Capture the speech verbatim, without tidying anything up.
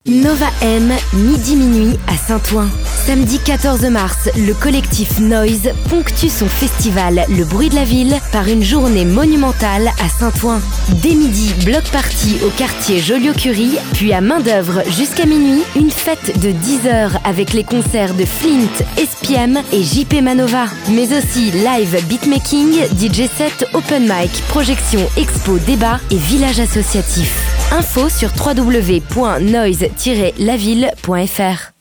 Nova M, midi minuit à Saint-Ouen. Samedi quatorze mars, le collectif Noise ponctue son festival Le Bruit de la Ville par une journée monumentale à Saint-Ouen. Dès midi, bloc party au quartier Joliot-Curie, puis à main d'œuvre jusqu'à minuit, une fête de dix heures avec les concerts de Flint, S P M et J P Manova. Mais aussi live beatmaking, D J set, open mic, projection, expo, débat et village associatif. Info sur w w w point noise tiret la ville point f r.